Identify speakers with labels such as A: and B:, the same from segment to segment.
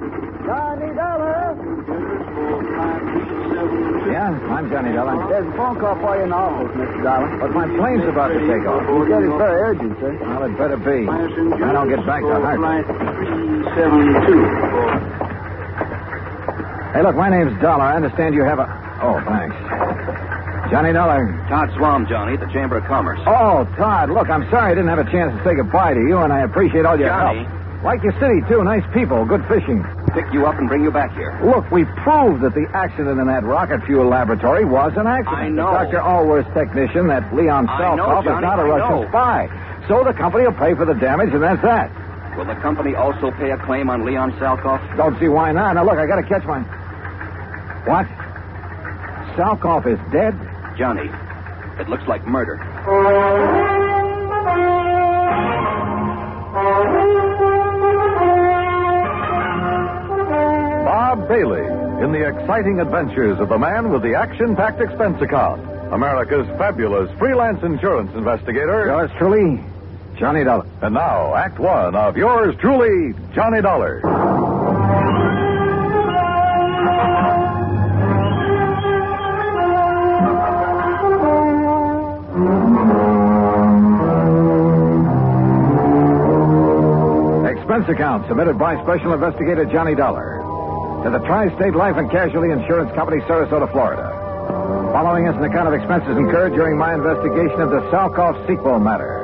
A: Johnny Dollar?
B: Yeah, I'm Johnny Dollar.
A: There's a phone call for you in the office, Mr. Dollar.
B: But my plane's about to take off.
A: He said it's very urgent, sir.
B: Well, it better be. If I don't get back to Hartford.
C: 372.
B: Hey, look, my name's Dollar. I understand you have a... Oh, thanks. Johnny Dollar.
D: Todd Swam, Johnny, at the Chamber of Commerce.
B: Oh, Todd, look, I'm sorry I didn't have a chance to say goodbye to you, and I appreciate all your
D: Johnny.
B: help. Like your city, too. Nice people. Good fishing.
D: Pick you up and bring you back here.
B: Look, we proved that the accident in that rocket fuel laboratory was an accident.
D: I know.
B: Dr. Allworth's technician, that Leon Salkoff, is not a Russian spy. So the company will pay for the damage, and that's that.
D: Will the company also pay a claim on Leon Salkoff?
B: Don't see why not. Now, look, I got to catch my... What? Salkoff is dead?
D: Johnny, it looks like murder.
E: Bob Bailey in the exciting adventures of the man with the action-packed expense account. America's fabulous freelance insurance investigator.
B: Yours truly, Johnny Dollar.
E: And now, Act One of yours truly, Johnny Dollar.
B: Expense account submitted by Special Investigator Johnny Dollar to the Tri-State Life and Casualty Insurance Company, Sarasota, Florida. Following is an account of expenses incurred during my investigation of the Salkoff sequel matter.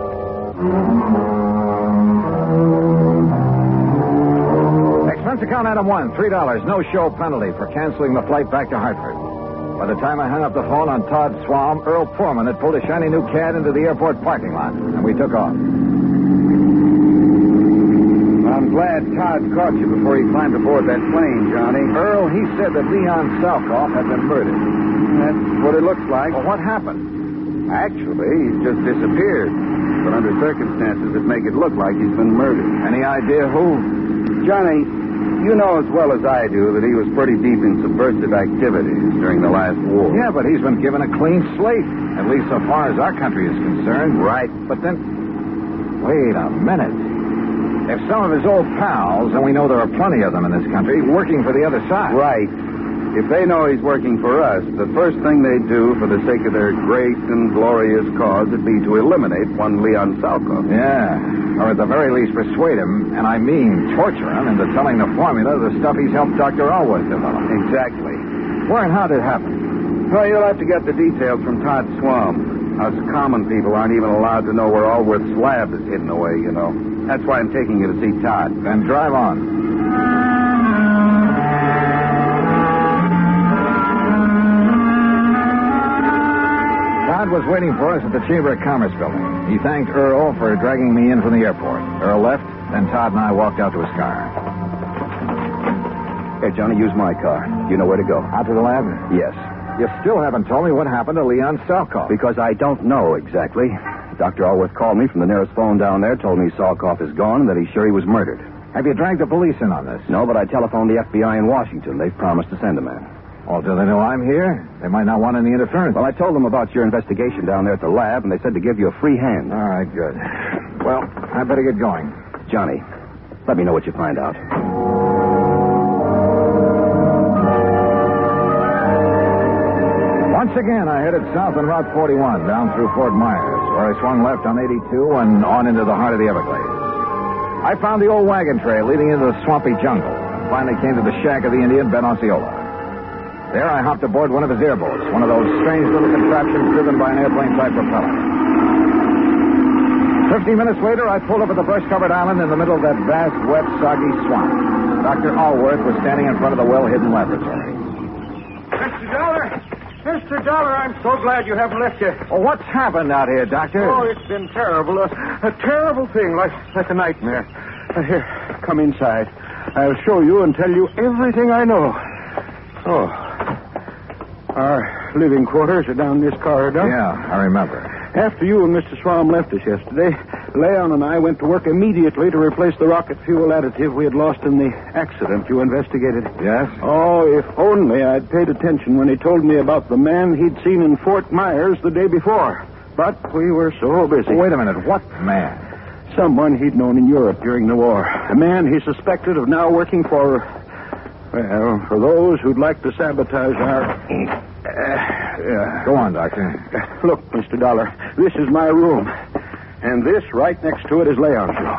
B: Expense account item 1, $3, no show penalty for canceling the flight back to Hartford. By the time I hung up the phone on Todd Swam, Earl Poorman had pulled a shiny new Cad into the airport parking lot, and we took off.
A: I'm glad Todd caught you before he climbed aboard that plane, Johnny.
B: Earl, he said that Leon Salkoff had been murdered.
A: That's what it looks like.
B: Well, what happened?
A: Actually, he's just disappeared. But under circumstances that make it look like he's been murdered.
B: Any idea who?
A: Johnny, you know as well as I do that he was pretty deep in subversive activities during the last war.
B: Yeah, but he's been given a clean slate, at least so far as our country is concerned.
A: Right.
B: But then, wait a minute. If some of his old pals, and we know there are plenty of them in this country, working for the other side.
A: Right. If they know he's working for us, the first thing they'd do for the sake of their great and glorious cause would be to eliminate one Leon Salkoff.
B: Yeah. Or at the very least persuade him, and I mean torture him, into telling the formula of the stuff he's helped Dr. Allworth develop.
A: Exactly.
B: Where and how did it happen?
A: Well, you'll have to get the details from Todd Swam. Us common people aren't even allowed to know where Allworth's lab is hidden away, you know. That's why I'm taking you to see Todd.
B: Then drive on. Todd was waiting for us at the Chamber of Commerce building. He thanked Earl for dragging me in from the airport. Earl left, then Todd and I walked out to his car.
D: Here, Johnny, use my car. You know where to go.
B: Out to the lab?
D: Yes.
B: You still haven't told me what happened to Leon Salkoff.
D: Because I don't know exactly. Dr. Allworth called me from the nearest phone down there, told me Salkoff is gone, and that he's sure he was murdered.
B: Have you dragged the police in on this?
D: No, but I telephoned the FBI in Washington. They've promised to send a man.
B: Oh, do they know I'm here? They might not want any interference.
D: Well, I told them about your investigation down there at the lab, and they said to give you a free hand.
B: All right, good. Well, I better get going.
D: Johnny, let me know what you find out.
B: Once again, I headed south on Route 41, down through Fort Myers, where I swung left on 82 and on into the heart of the Everglades. I found the old wagon trail leading into the swampy jungle, and finally came to the shack of the Indian, Ben Osceola. There, I hopped aboard one of his airboats, one of those strange little contraptions driven by an airplane-type propeller. 15 minutes later, I pulled up at the brush-covered island in the middle of that vast, wet, soggy swamp. Dr. Allworth was standing in front of the well-hidden laboratory.
F: Mr. Dollar! Mr. Dollar, I'm so glad you haven't left yet.
B: Oh, what's happened out here, Doctor?
F: Oh, it's been terrible. A terrible thing, like a nightmare. Here, come inside. I'll show you and tell you everything I know. Oh. Our living quarters are down this corridor.
B: Yeah, I remember.
F: After you and Mr. Swam left us yesterday, Leon and I went to work immediately to replace the rocket fuel additive we had lost in the accident you investigated.
B: Yes?
F: Oh, if only I'd paid attention when he told me about the man he'd seen in Fort Myers the day before. But we were so busy.
B: Wait a minute. What man?
F: Someone he'd known in Europe during the war. A man he suspected of now working for those who'd like to sabotage our...
B: Go on, Doctor.
F: Look, Mr. Dollar, this is my room. And this, right next to it, is Leon's room.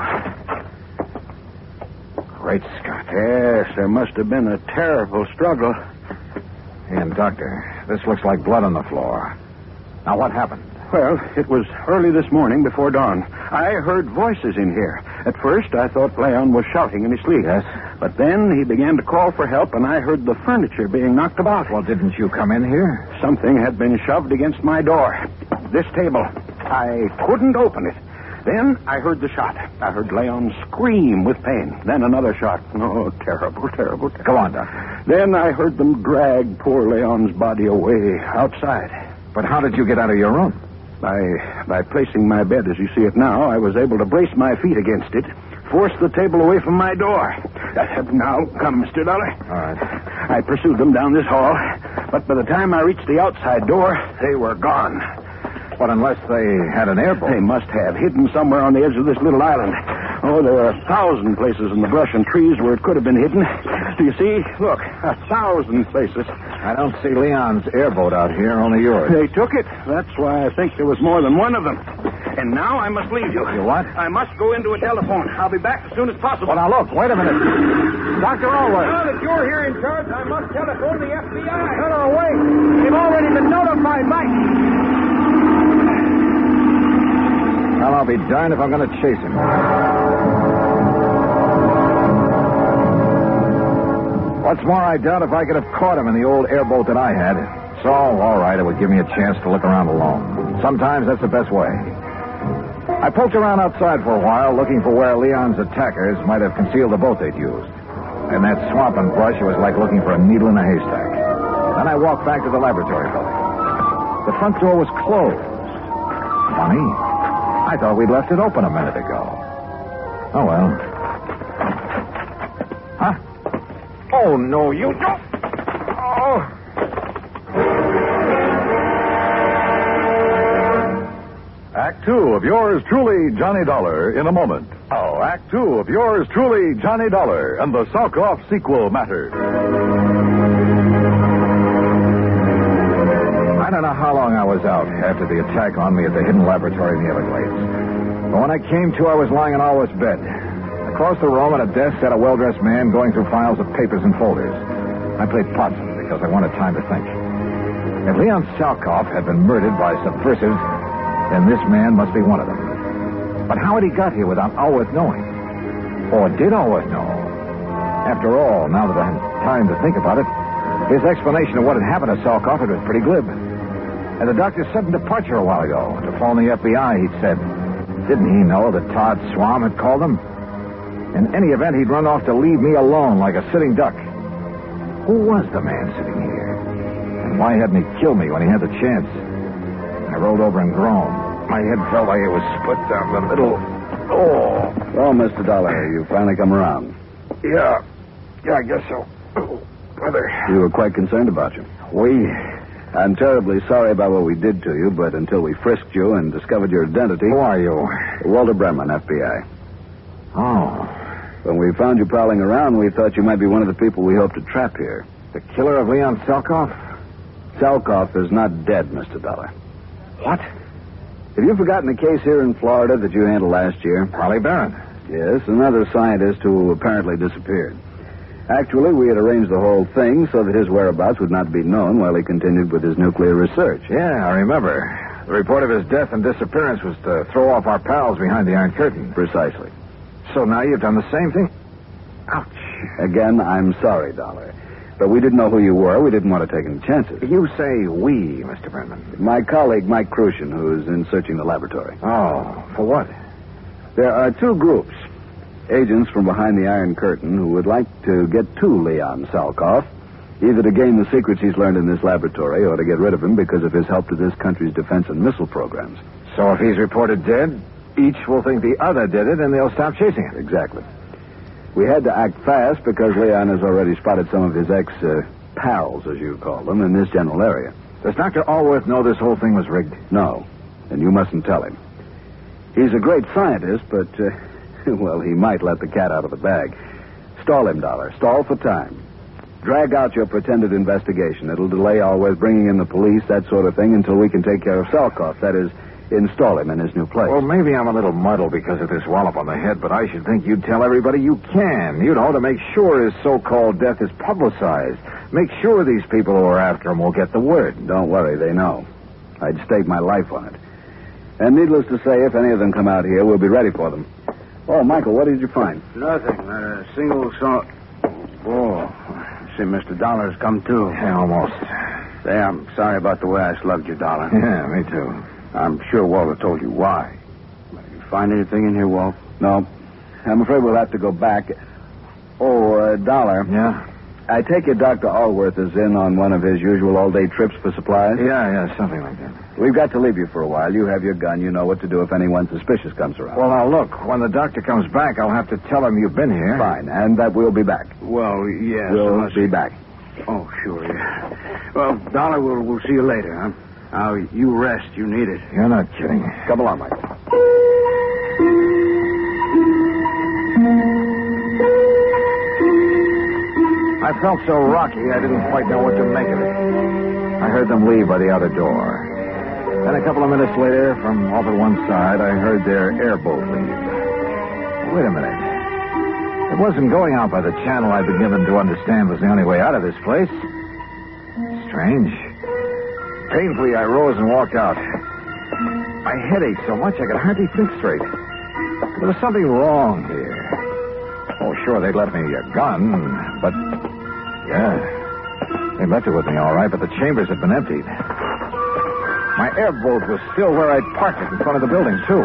B: Great Scott.
F: Yes, there must have been a terrible struggle.
B: And, Doctor, this looks like blood on the floor. Now, what happened?
F: Well, it was early this morning before dawn. I heard voices in here. At first, I thought Leon was shouting in his sleep.
B: Yes?
F: But then he began to call for help, and I heard the furniture being knocked about.
B: Well, didn't you come in here?
F: Something had been shoved against my door. This table. I couldn't open it. Then I heard the shot. I heard Leon scream with pain. Then another shot. Oh, terrible, terrible, terrible.
B: Go on, Doctor.
F: Then I heard them drag poor Leon's body away outside.
B: But how did you get out of your room?
F: By placing my bed as you see it now, I was able to brace my feet against it, force the table away from my door. Now, come, Mr. Dollar.
B: All right.
F: I pursued them down this hall, but by the time I reached the outside door, they were gone.
B: But unless they had an airboat.
F: They must have, hidden somewhere on the edge of this little island. Oh, there are 1,000 places in the brush and trees where it could have been hidden. Do you see? Look, 1,000 places.
B: I don't see Leon's airboat out here, only yours.
F: They took it. That's why I think there was more than one of them. And now I must leave you.
B: You what?
F: I must go into a telephone. I'll be back as soon as possible.
B: Well, now, look, wait a minute. Dr. Allworth.
C: Now that you're here in charge, I must telephone the FBI. No, wait. They've already been notified, Mike.
B: Well, I'll be darned if I'm going to chase him. What's more, I doubt if I could have caught him in the old airboat that I had. So, all right, it would give me a chance to look around alone. Sometimes that's the best way. I poked around outside for a while, looking for where Leon's attackers might have concealed the boat they'd used. In that swamp and brush, it was like looking for a needle in a haystack. Then I walked back to the laboratory building. The front door was closed. Funny. I thought we'd left it open a minute ago. Oh, well. Huh? Oh, no, you don't. Oh.
E: Act Two of yours truly, Johnny Dollar, in a moment. Oh, Act Two of yours truly, Johnny Dollar, and the Salkoff sequel matter.
B: I don't know how long I was out after the attack on me at the hidden laboratory in the Everglades. But when I came to, I was lying in Allworth's bed. Across the room at a desk sat a well-dressed man going through files of papers and folders. I played possum because I wanted time to think. If Leon Salkoff had been murdered by subversives, then this man must be one of them. But how had he got here without Allworth knowing? Or did Allworth know? After all, now that I had time to think about it, his explanation of what had happened to Salkoff had been pretty glib. And the doctor's sudden departure a while ago to phone the FBI, he'd said. Didn't he know that Todd Swam had called him? In any event, he'd run off to leave me alone like a sitting duck. Who was the man sitting here? And why hadn't he killed me when he had the chance? I rolled over and groaned. My head felt like it was split down the middle. Oh.
A: Well, Mr. Dollar, you finally come around.
F: Yeah, I guess so. Oh, brother.
A: We were quite concerned about you. I'm terribly sorry about what we did to you, but until we frisked you and discovered your identity...
B: Who are you?
A: Walter Bremen, FBI.
B: Oh.
A: When we found you prowling around, we thought you might be one of the people we hoped to trap here.
B: The killer of Leon Salkoff?
A: Salkoff is not dead, Mr. Dollar.
B: What?
A: Have you forgotten the case here in Florida that you handled last year?
B: Parley Barron.
A: Yes, another scientist who apparently disappeared. Actually, we had arranged the whole thing so that his whereabouts would not be known while he continued with his nuclear research.
B: Yeah, I remember. The report of his death and disappearance was to throw off our pals behind the Iron Curtain.
A: Precisely.
B: So now you've done the same thing? Ouch.
A: Again, I'm sorry, Dollar. But we didn't know who you were. We didn't want to take any chances.
B: You say we, Mr. Bremen.
A: My colleague, Mike Crucian, who is in searching the laboratory.
B: Oh, for what?
A: There are two groups. Agents from behind the Iron Curtain who would like to get to Leon Salkoff, either to gain the secrets he's learned in this laboratory or to get rid of him because of his help to this country's defense and missile programs.
B: So if he's reported dead, each will think the other did it and they'll stop chasing him.
A: Exactly. We had to act fast because Leon has already spotted some of his ex-pals, as you call them, in this general area.
B: Does Dr. Allworth know this whole thing was rigged?
A: No, and you mustn't tell him. He's a great scientist, but, well, he might let the cat out of the bag. Stall him, Dollar. Stall for time. Drag out your pretended investigation. It'll delay Alworth bringing in the police, that sort of thing, until we can take care of Salkoff. That is, install him in his new place.
B: Well, maybe I'm a little muddled because of this wallop on the head, but I should think you'd tell everybody you can, to make sure his so-called death is publicized. Make sure these people who are after him will get the word.
A: Don't worry, they know. I'd stake my life on it. And needless to say, if any of them come out here, we'll be ready for them. Oh, Michael, what did you find?
F: Nothing. Not a single song. Oh, see, Mr. Dollar's come too.
B: Yeah, almost.
F: Say, I'm sorry about the way I slugged you, Dollar.
B: Yeah, me too.
F: I'm sure Walter told you why. You find anything in here, Walt?
A: No. I'm afraid we'll have to go back. Oh, Dollar.
B: Yeah?
A: I take it Dr. Alworth is in on one of his usual all-day trips for supplies?
B: Yeah, something like that.
A: We've got to leave you for a while. You have your gun. You know what to do if anyone suspicious comes around.
B: Well, now, look, when the doctor comes back, I'll have to tell him you've been here.
A: Fine, and that we'll be back.
F: Well, yes.
A: We'll be back.
F: Oh, sure, yeah. Well, Dollar, we'll see you later, huh? Now, you rest. You need it.
B: You're not kidding.
A: Come along, Mike.
B: I felt so rocky, I didn't quite know what to make of it. I heard them leave by the outer door. Then a couple of minutes later, from off at one side, I heard their airboat leave. Wait a minute. It wasn't going out by the channel I'd been given to understand was the only way out of this place. Strange. Painfully, I rose and walked out. My head ached so much I could hardly think straight. There was something wrong here. Oh, sure, they'd let me a gun, but... Yeah, they left it with me all right, but the chambers had been emptied. My airboat was still where I'd parked it in front of the building, too.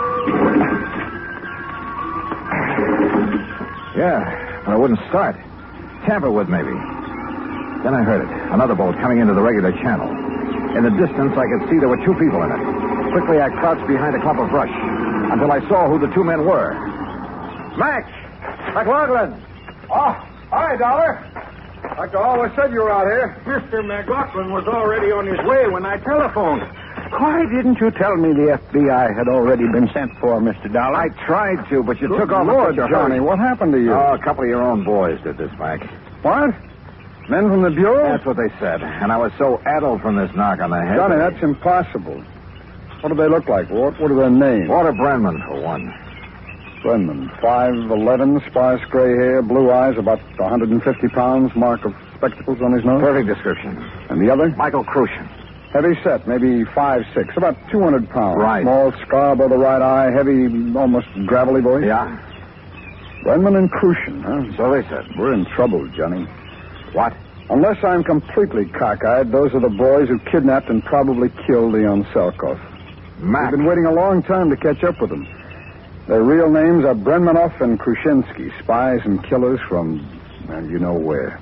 B: Yeah, but it wouldn't start. Tamper would, maybe. Then I heard it. Another boat coming into the regular channel. In the distance, I could see there were two people in it. Quickly, I crouched behind a clump of brush until I saw who the two men were. Mac! McLaughlin!
C: Oh, hi, Dollar. Dr. Always said you were out here. Mr. McLaughlin was already on his way when I telephoned.
F: Why didn't you tell me the FBI had already been sent for, Mr. Dollar?
B: I tried to, but you took off
F: Lord,
B: in such a
F: Johnny,
B: hurry.
F: what happened to you?
B: Oh, a couple of your own boys did this, Mac.
F: What? Men from the Bureau?
B: That's what they said. And I was so addled from this knock on the head.
F: Johnny, that's impossible. What do they look like, Walt? What are their names?
B: Walter Brenman, for one.
F: Brenman, 5'11", sparse gray hair, blue eyes, about 150 pounds, mark of spectacles on his nose.
B: Perfect description.
F: And the other?
B: Michael Crucian.
F: Heavy set, maybe 5'6", about 200 pounds.
B: Right.
F: Small scar above the right eye, heavy, almost gravelly voice.
B: Yeah?
F: Brenman and Crucian, huh?
B: So they said.
F: We're in trouble, Johnny.
B: What?
F: Unless I'm completely cockeyed, those are the boys who kidnapped and probably killed Leon Salkoff.
B: Mac.
F: We've been waiting a long time to catch up with them. Their real names are Brenmanoff and Krushinsky, spies and killers from, well, you know where.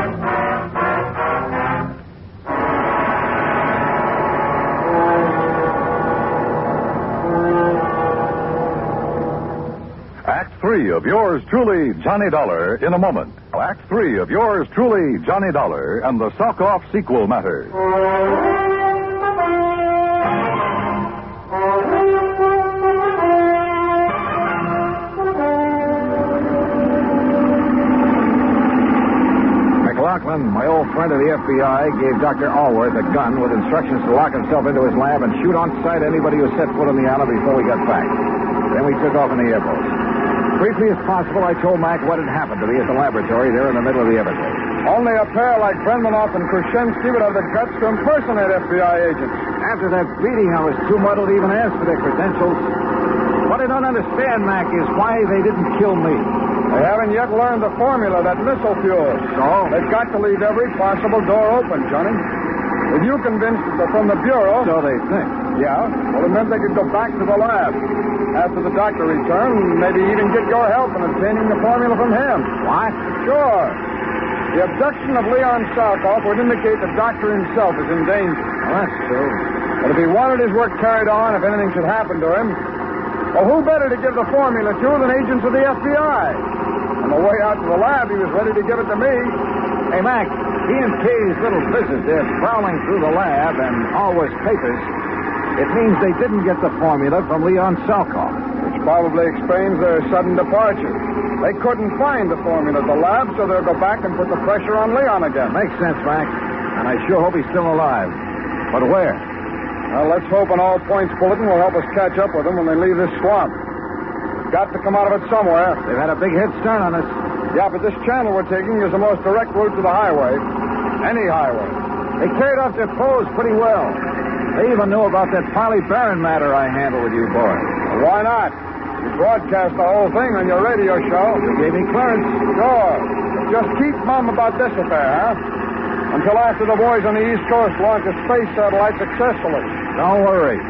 E: Act 3 of yours truly, Johnny Dollar, in a moment. Act 3 of yours truly, Johnny Dollar, and the Salkoff sequel matter.
B: McLaughlin, my old friend of the FBI, gave Dr. Alworth a gun with instructions to lock himself into his lab and shoot on sight anybody who set foot in the alley before we got back. Then we took off in the airboat. Briefly as possible, I told Mac what had happened to me at the laboratory there in the middle of the Everglades.
F: Only a pair like Brenmanoff and Krushinsky would have the guts to impersonate FBI agents.
B: After that beating, I was too muddled to even ask for their credentials. What I don't understand, Mac, is why they didn't kill me.
F: They haven't yet learned the formula, that missile fuel.
B: So?
F: They've got to leave every possible door open, Johnny. With you convinced that they're from the Bureau...
B: So they think.
F: Yeah? Well, it meant they could go back to the lab. After the doctor returned, maybe even get your help in obtaining the formula from him.
B: What?
F: Sure. The abduction of Leon Salkoff would indicate the doctor himself is in danger.
B: Well, that's true.
F: But if he wanted his work carried on, if anything should happen to him, well, who better to give the formula to than agents of the FBI? On the way out to the lab, he was ready to give it to me.
B: Hey, Mac, he and Kay's little visit, they're prowling through the lab and Alworth's papers. It means they didn't get the formula from Leon Salkoff.
C: Which probably explains their sudden departure. They couldn't find the formula at the lab, so they'll go back and put the pressure on Leon again.
B: Makes sense, Mac. And I sure hope he's still alive. But where?
C: Well, let's hope an all-points bulletin will help us catch up with them when they leave this swamp. Got to come out of it somewhere.
B: They've had a big head start on us.
C: Yeah, but this channel we're taking is the most direct route to the highway. Any highway.
B: They carried off their foes pretty well. They even knew about that Farley Barron matter I handled with you boys.
C: Well, why not? You broadcast the whole thing on your radio show.
B: You gave me clearance.
C: Sure. But just keep mum about this affair, huh? Until after the boys on the East Coast launch a space satellite successfully.
B: Don't worry.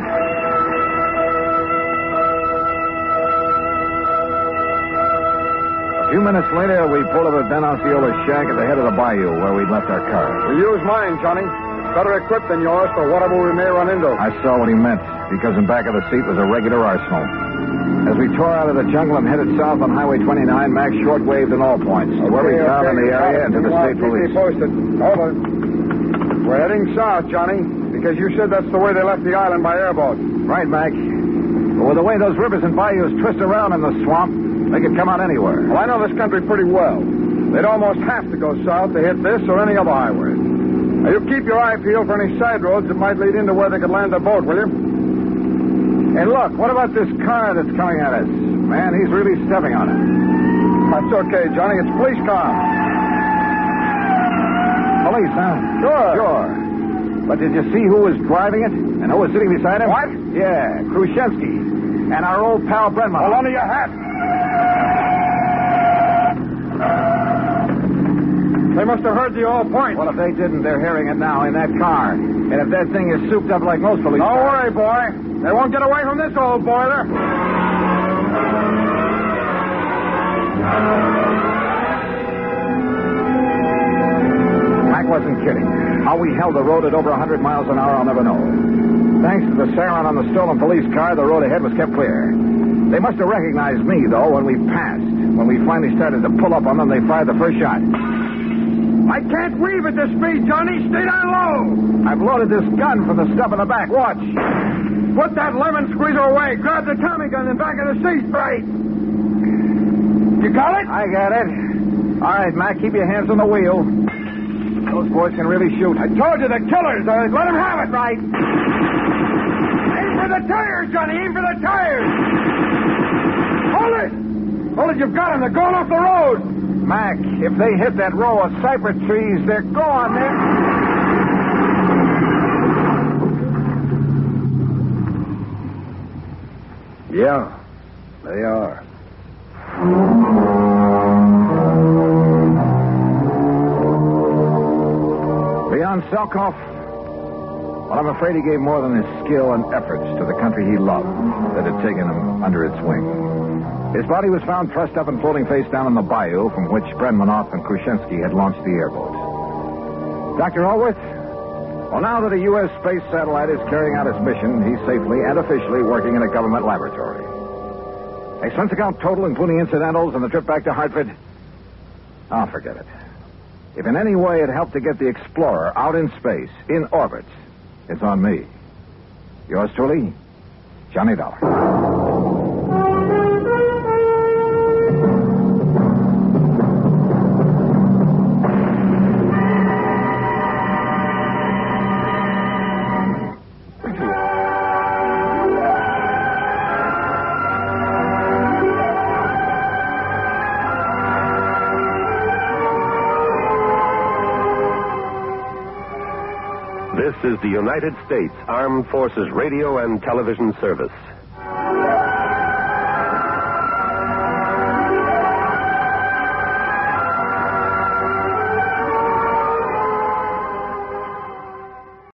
B: A few minutes later, we pulled up at Ben Osceola's shack at the head of the bayou where we'd left our car.
C: We use mine, Johnny. It's better equipped than yours for whatever we may run into.
B: I saw what he meant, because in back of the seat was a regular arsenal. As we tore out of the jungle and headed south on Highway 29, Max shortwaved in all points to where we found in the area and to the state police.
C: Posted. Over. We're heading south, Johnny, because you said that's the way they left the island by airboat.
B: Right, Mac. But with the way those rivers and bayous twist around in the swamp, they could come out anywhere.
C: Well, I know this country pretty well. They'd almost have to go south to hit this or any other highway. Now, you keep your eye peeled for any side roads that might lead into where they could land their boat, will you?
B: Hey, look, what about this car that's coming at us? Man, he's really stepping on it.
C: That's okay, Johnny. It's a police car.
B: Police, huh?
C: Sure.
B: But did you see who was driving it? And who was sitting beside him?
C: What?
B: Yeah, Khrushchevsky. And our old pal Brenman.
C: Hold on to your hat. They must have heard the all-point.
B: Well, if they didn't, they're hearing it now in that car. And if that thing is souped up like most police
C: Don't
B: cars...
C: worry, boy. They won't get away from this old boiler.
B: Mac wasn't kidding. How we held the road at over 100 miles an hour, I'll never know. Thanks to the siren on the stolen police car, the road ahead was kept clear. They must have recognized me, though, when we passed. When we finally started to pull up on them, they fired the first shot.
C: I can't weave at this speed, Johnny. Stay down low.
B: I've loaded this gun for the stuff in the back. Watch.
C: Put that lemon squeezer away. Grab the Tommy gun in the back of the seat. Right. You got it?
B: I got it. All right, Mac, keep your hands on the wheel. Those boys can really shoot.
C: I told you, the killers. Let them have it. Right. Aim for the tires, Johnny. Aim for the tires. Hold it. Hold it. You've got them. They're going off the road.
B: Mac, if they hit that row of cypress trees, they're gone.
A: Yeah, they are.
B: Leon Salkoff? Well, I'm afraid he gave more than his skill and efforts to the country he loved that had taken him under its wing. His body was found trussed up and floating face down in the bayou from which Brenmanoff and Khrushchevsky had launched the airboat. Dr. Allworth? Well, now that a U.S. space satellite is carrying out its mission, he's safely and officially working in a government laboratory. Expense account total, including incidentals and the trip back to Hartford? Oh, forget it. If in any way it helped to get the Explorer out in space, in orbit, it's on me. Yours truly, Johnny Dollar.
G: This is the United States Armed Forces Radio and Television Service.